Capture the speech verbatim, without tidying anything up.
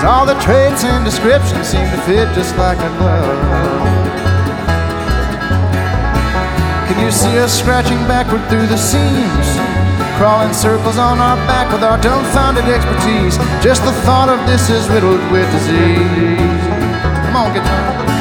All the traits and descriptions seem to fit just like a glove. Can you see us scratching backward through the seams, crawling circles on our back with our dumbfounded expertise? Just the thought of this is riddled with disease. Come on, guitar.